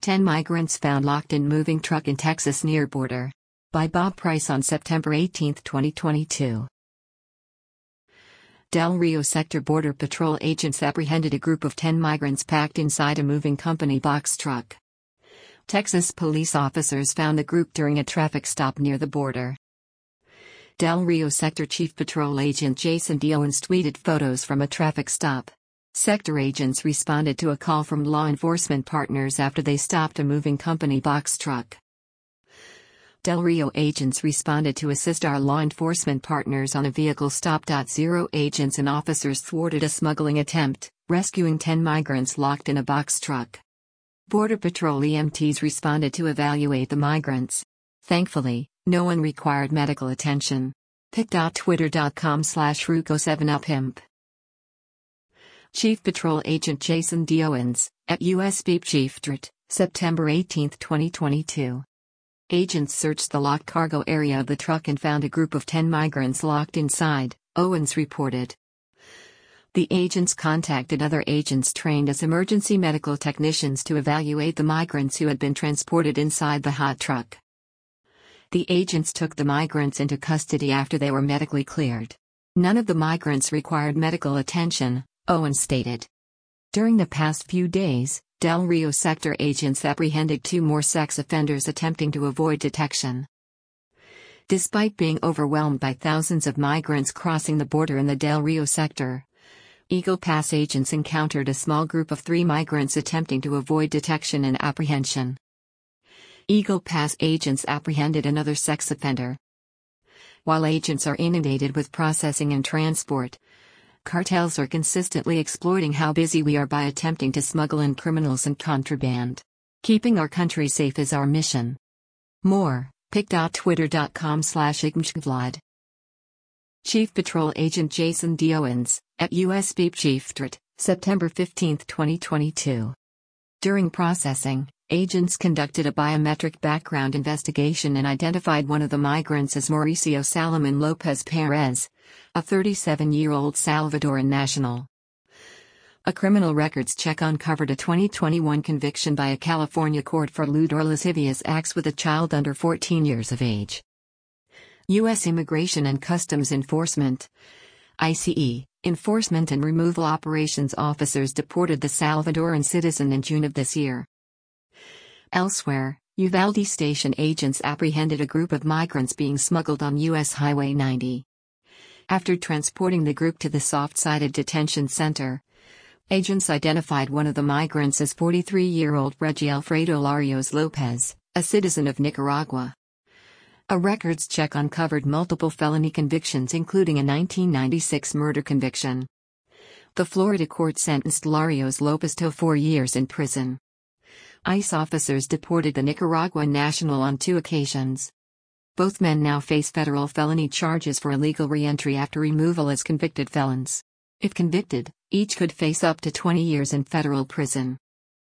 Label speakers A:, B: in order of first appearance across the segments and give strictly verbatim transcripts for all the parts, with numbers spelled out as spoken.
A: ten migrants found locked in moving truck in Texas near border. By Bob Price on September eighteenth, twenty twenty-two. Del Rio Sector Border Patrol agents apprehended a group of ten migrants packed inside a moving company box truck. Texas police officers found the group during a traffic stop near the border. Del Rio Sector Chief Patrol Agent Jason D. Owens tweeted photos from a traffic stop. Sector agents responded to a call from law enforcement partners after they stopped a moving company box truck. Del Rio agents responded to assist our law enforcement partners on a vehicle stop. Zero agents and officers thwarted a smuggling attempt, rescuing ten migrants locked in a box truck. Border Patrol E M Ts responded to evaluate the migrants. Thankfully, no one required medical attention. pic dot twitter dot com slash ruco seven up himp. Chief Patrol Agent Jason D. Owens, at U S Beep Chief Drt, September eighteenth, twenty twenty-two. Agents searched the locked cargo area of the truck and found a group of ten migrants locked inside, Owens reported. The agents contacted other agents trained as emergency medical technicians to evaluate the migrants who had been transported inside the hot truck. The agents took the migrants into custody after they were medically cleared. None of the migrants required medical attention, Owens stated. During the past few days, Del Rio Sector agents apprehended two more sex offenders attempting to avoid detection. Despite being overwhelmed by thousands of migrants crossing the border in the Del Rio Sector, Eagle Pass agents encountered a small group of three migrants attempting to avoid detection and apprehension. Eagle Pass agents apprehended another sex offender. While agents are inundated with processing and transport, cartels are consistently exploiting how busy we are by attempting to smuggle in criminals and contraband. Keeping our country safe is our mission. More, pic dot twitter dot com slash igmshvlad. Chief Patrol Agent Jason D. Owens, at U S Beep Chief Drt, September fifteenth, twenty twenty-two. During processing, agents conducted a biometric background investigation and identified one of the migrants as Mauricio Salomon Lopez Perez, a thirty-seven-year-old Salvadoran national. A criminal records check uncovered a twenty twenty-one conviction by a California court for lewd or lascivious acts with a child under fourteen years of age. U S Immigration and Customs Enforcement I C E, Enforcement and Removal Operations officers deported the Salvadoran citizen in June of this year. Elsewhere, Uvalde station agents apprehended a group of migrants being smuggled on U S Highway ninety. After transporting the group to the soft-sided detention center, agents identified one of the migrants as forty-three-year-old Reggie Alfredo Larios Lopez, a citizen of Nicaragua. A records check uncovered multiple felony convictions, including a nineteen ninety-six murder conviction. The Florida court sentenced Larios Lopez to four years in prison. ICE officers deported the Nicaraguan national on two occasions. Both men now face federal felony charges for illegal re-entry after removal as convicted felons. If convicted, each could face up to twenty years in federal prison.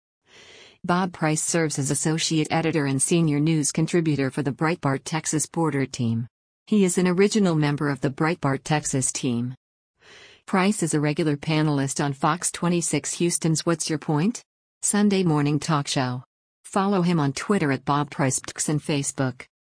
A: Bob Price serves as associate editor and senior news contributor for the Breitbart Texas Border Team. He is an original member of the Breitbart Texas team. Price is a regular panelist on Fox twenty-six Houston's What's Your Point? Sunday morning talk show. Follow him on Twitter at Bob Price and Facebook.